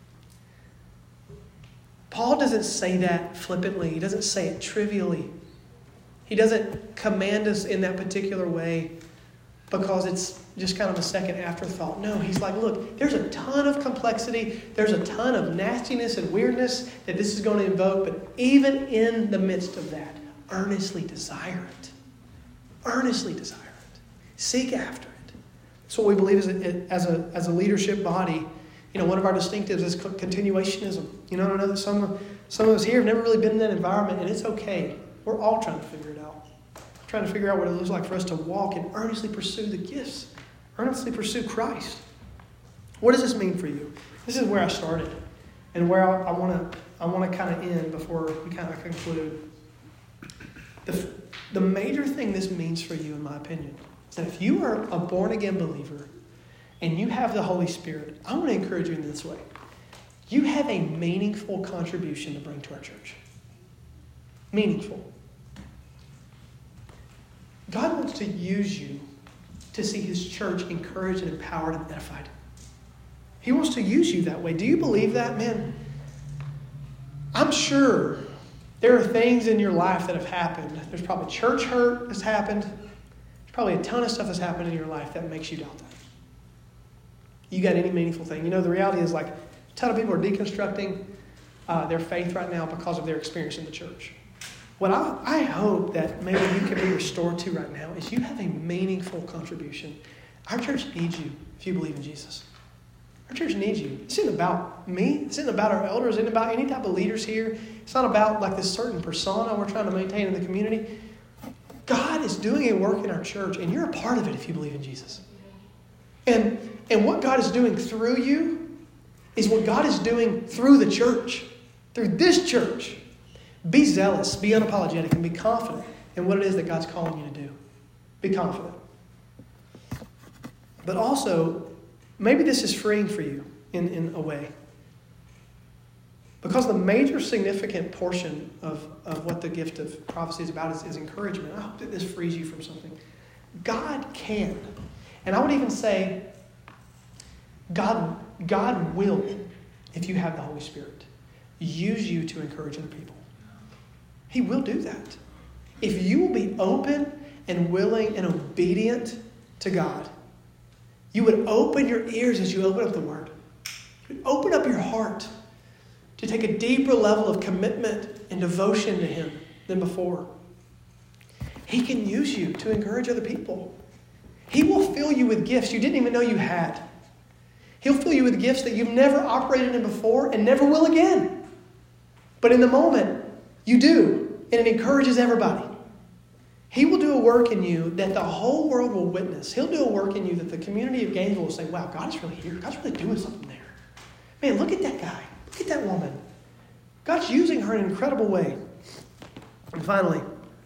Paul doesn't say that flippantly. He doesn't say it trivially. He doesn't command us in that particular way because it's just kind of a second afterthought. No, he's like, look, there's a ton of complexity. There's a ton of nastiness and weirdness that this is going to invoke. But even in the midst of that, earnestly desire it. Earnestly desire it. Seek after it. That's what we believe as a, as a, as a leadership body. You know, one of our distinctives is continuationism. You know, I know that some, some of us here have never really been in that environment, and it's okay. We're all trying to figure it out. We're trying to figure out what it looks like for us to walk and earnestly pursue the gifts. Earnestly pursue Christ. What does this mean for you? This is where I started and where I want to I want to kind of end before we kind of conclude. The, the major thing this means for you, in my opinion, is that if you are a born-again believer and you have the Holy Spirit, I want to encourage you in this way. You have a meaningful contribution to bring to our church. Meaningful. God wants to use you to see His church encouraged and empowered and edified. He wants to use you that way. Do you believe that? Man, I'm sure there are things in your life that have happened. There's probably church hurt that's happened. There's probably a ton of stuff that's happened in your life that makes you doubt that. You got any meaningful thing? You know, the reality is like a ton of people are deconstructing uh, their faith right now because of their experience in the church. What I, I hope that maybe you can be restored to right now is you have a meaningful contribution. Our church needs you if you believe in Jesus. Our church needs you. This isn't about me. This isn't about our elders. It isn't about any type of leaders here. It's not about like this certain persona we're trying to maintain in the community. God is doing a work in our church, and you're a part of it if you believe in Jesus. And, and what God is doing through you is what God is doing through the church, through this church. Be zealous, be unapologetic, and be confident in what it is that God's calling you to do. Be confident. But also, maybe this is freeing for you in, in a way. Because the major significant portion of, of what the gift of prophecy is about is, is encouragement. I hope that this frees you from something. God can. And I would even say, God, God will, if you have the Holy Spirit, use you to encourage other people. He will do that. If you will be open and willing and obedient to God, you would open your ears as you open up the Word. You would open up your heart to take a deeper level of commitment and devotion to Him than before. He can use you to encourage other people. He will fill you with gifts you didn't even know you had. He'll fill you with gifts that you've never operated in before and never will again. But in the moment, you do, and it encourages everybody. He will do a work in you that the whole world will witness. He'll do a work in you that the community of Gainesville will say, wow, God is really here. God's really doing something there. Man, look at that guy. Look at that woman. God's using her in an incredible way. And finally,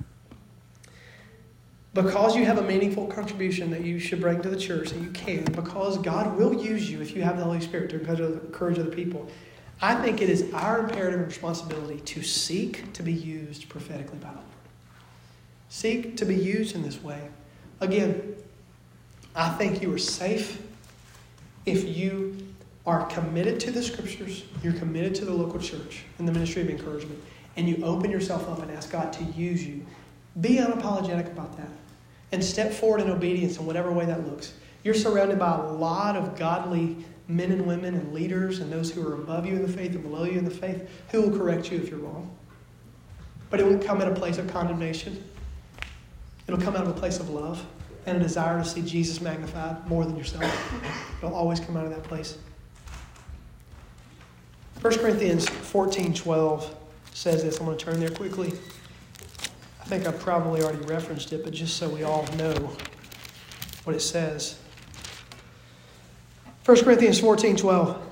because you have a meaningful contribution that you should bring to the church, that you can, because God will use you if you have the Holy Spirit to encourage other people, I think it is our imperative and responsibility to seek to be used prophetically by the Lord. Seek to be used in this way. Again, I think you are safe if you are committed to the Scriptures, you're committed to the local church and the ministry of encouragement, and you open yourself up and ask God to use you. Be unapologetic about that. And step forward in obedience in whatever way that looks. You're surrounded by a lot of godly men and women and leaders and those who are above you in the faith and below you in the faith who will correct you if you're wrong. But it won't come at a place of condemnation. It'll come out of a place of love and a desire to see Jesus magnified more than yourself. It'll always come out of that place. First Corinthians fourteen twelve says this. I'm going to turn there quickly. I think I probably already referenced it, but just so we all know what it says. First Corinthians fourteen twelve.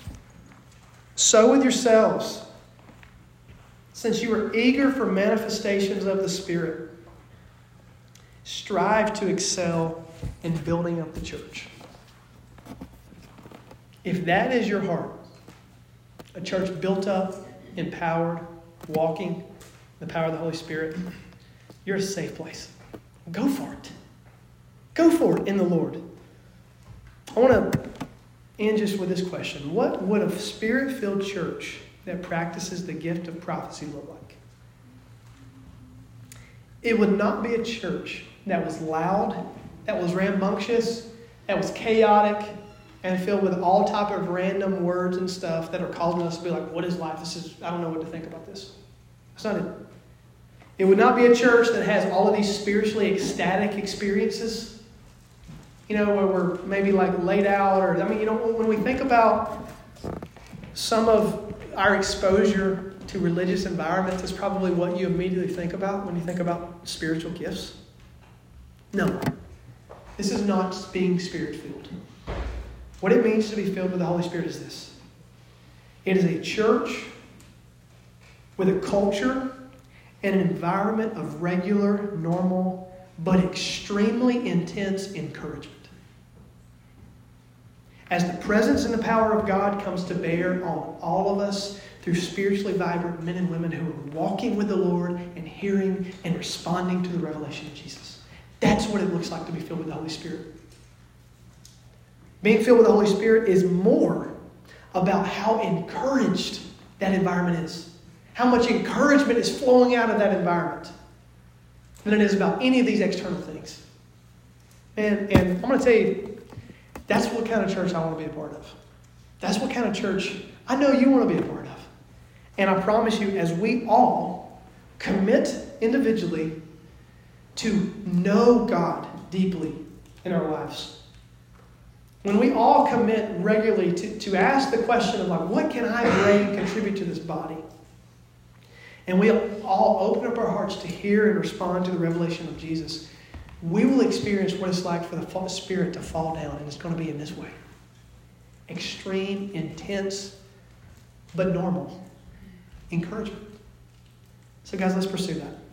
So with yourselves, since you are eager for manifestations of the Spirit, strive to excel in building up the church. If that is your heart, a church built up, empowered, walking in the power of the Holy Spirit, you're a safe place. Go for it. Go for it in the Lord. I want to end just with this question. What would a Spirit-filled church that practices the gift of prophecy look like? It would not be a church that was loud, that was rambunctious, that was chaotic, and filled with all type of random words and stuff that are causing us to be like, what is life? This is, I don't know what to think about this. That's not it. It would not be a church that has all of these spiritually ecstatic experiences, you know, where we're maybe like laid out, or, I mean, you know, when we think about some of our exposure to religious environments, that's probably what you immediately think about when you think about spiritual gifts. No, this is not being Spirit-filled. What it means to be filled with the Holy Spirit is this. It is a church with a culture and an environment of regular, normal, but extremely intense encouragement. As the presence and the power of God comes to bear on all of us through spiritually vibrant men and women who are walking with the Lord and hearing and responding to the revelation of Jesus. That's what it looks like to be filled with the Holy Spirit. Being filled with the Holy Spirit is more about how encouraged that environment is. How much encouragement is flowing out of that environment than it is about any of these external things. And, and I'm going to tell you, that's what kind of church I want to be a part of. That's what kind of church I know you want to be a part of. And I promise you, as we all commit individually to know God deeply in our lives, when we all commit regularly to, to ask the question of, like, what can I bring and contribute to this body? And we all open up our hearts to hear and respond to the revelation of Jesus, we will experience what it's like for the Spirit to fall down, and it's going to be in this way. Extreme, intense, but normal encouragement. So guys, let's pursue that.